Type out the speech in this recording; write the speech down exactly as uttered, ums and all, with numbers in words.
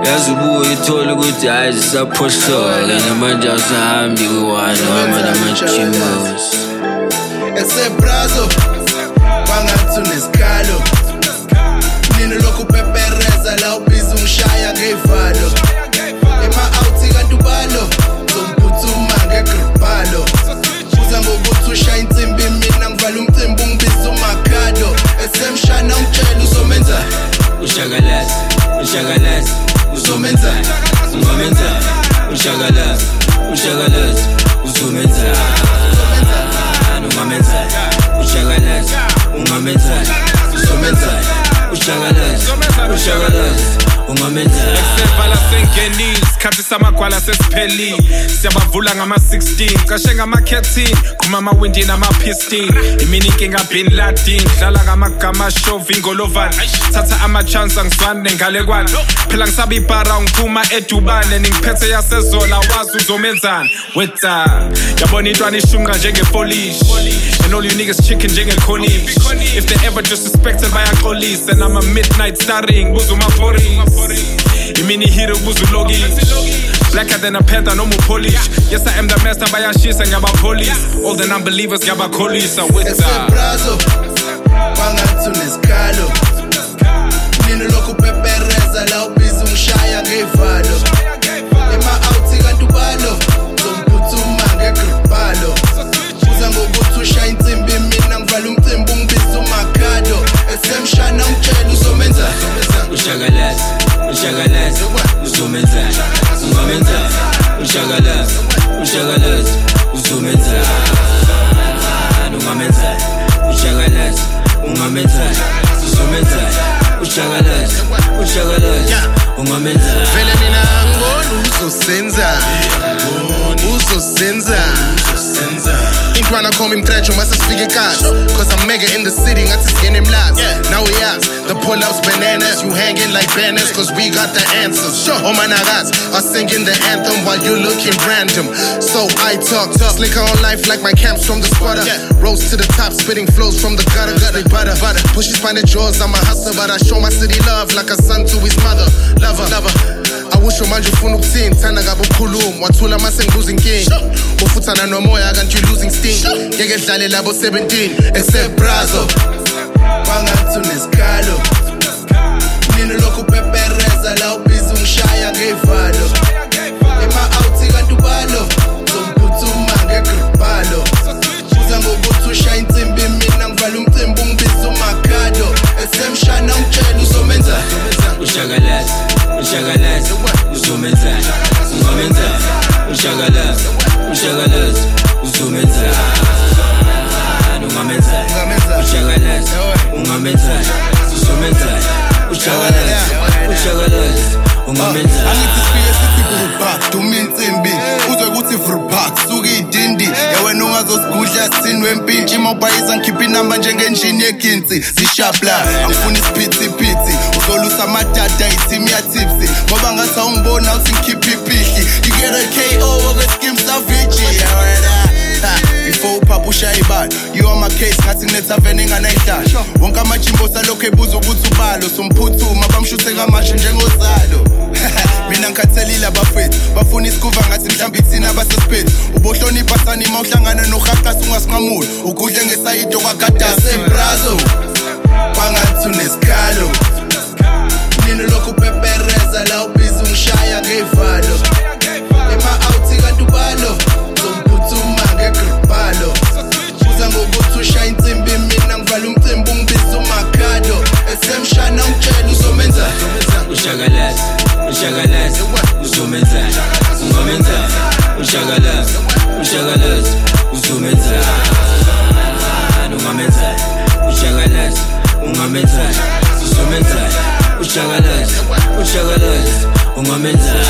yazubuya ithola ukuthi hayi zisaphoshtola namanje awusahambi kwiwani wama namajimos esebrazo wangathi unesikhalo nini lokhu pepereza la ubhizi ungishaya ngevalo ema-outi kanti ubalo zomphuthuma ngegribhalo uza ngokuthi ushaya insimbi mina ngivala umcimbi ungibiza umakhado esemshana ungitshela uzomenza ushakalazi ushakalazi uzomenza ungomenza ushakalazi ushakalazi uzomenza ungamenza ushakalazi ungamenza uzomenza ushakalazi ushakalazi ungamenza Sevala sengenile isikhathi samagwala sesiphelile siyabavula ngama sixteen kashe ngama thirteen qhuma amawindi nama-piston imini inkinga bin Laden dlala ngamagama shovi ngolovani thatha ama-chance angizwane ngale kwani phela ngisaba ibhara ngiphuma edubane ningiphethe yasezola wazi uzomenzani weta yabona intwana ishunqa njengefolish and all you niggas chicken njengekhonish if they ever disrespected bayaxolisa and I'm a midnight starring buza umaphoris imini hero buza ulokish blacker than a panther no more polish yes I am the master bayashisa ngaba police all the non-believers ngaba kholisa with esebrazo wangathi unesikhalo nini lokhu pepereza la ubhizi ungishaya ngevalo ema-outi kanti ubalo zomphuthuma ngegribhalo uza ngokuthi ushaya insimbi mina ngivala umcimbi ungibiza umakhado esemshana ungitshela uzomenza ushakalazi ushakalazi uzomenza ungamenza ushakalazi ushakalazi uzomenza ungamenza ushakalazi ungamenza uzomenza ushakalazi ushakalazi ungamenza vele mina ngibona uzosenza uzosenza intwana call me mtrecho mase sifike ekhaya cause I'm mega in the city ngathi singene emlazi now we ask the pull-ups bananas you hanging like banners cause we got the answers oh my niggas are singing the anthem while you looking random so I talk slicker on life like my camps from the squatter rose to the top spitting flows from the gutter gutter butter butter pushes by the jaws I'm a hustler but I show my city love like a son to his mother lover lover I wish manje ufuna ukuthini thana ngabe ukhuluma wathula mase ngibuza inkinga ufuthana nomoya kanti you losing steam ngeke dlale labo seventeen esebrazo wangathi unesikhalo nini lokhu pepereza la ubhizi ungishaya ngevalo ema-outi kanti ubalo zomphuthuma ngegribhalo uza ngokuthi ushaya insimbi mina ngivala umcimbi ungibiza umakhado esemshana ungitshela uzomenza ushakalazi ushakalazi uzomenza ungamenza ushakalazi ushakalazi uzomenza ungamenza ushakalazi ungamenza uzomenza ushakalazi ushakalazi ungamenza angithi sifike sithi vrubak duma insimbi uzwe ukuthi vrubak suka idindi yawena ungazosigudla sini wempintshi mawubhayisa ngikhipha inamba njengenjini yeginsi zishapla angifuna isiphithiphithi uzolusa amadada ithimi yatipsi ngoba ngathi awungibona uthi ngikhipha ipihli you get a K O okwe-skim savage yawena before upapa ushaya ibala you on my case ngathi kunethaveni enganayidala wonke amajimbo salokhu ebuza ukuthi ubalo somphuthuma bamshuthe kamashe njengozalo mina ngikhathelile abafethu bafuna isikuva ngathi mhlawumbe ithina abasesiphethu ubohlonipha sani ma uhlangana nohaqasi ungasinqamuli ukudle ngesayito kwagadasi esebrazo wangathi unesikhalo nini lokhu pepereza la ubhizi ungishaya ngevalo ema-outi kanti ubalo zomphuthuma ngegribhalo uza ngokuthi ushaya insimbi mina ngivala umcimbi ungibiza umakhado esemshana ungitshela uzomenza ushakalazi ushakalazi uzomenza ungamenza ushakalazi ushakalazi uzomenza ungamenza ushakalazi ungamenza uzomenza ushakalazi ushakalazi ungamenza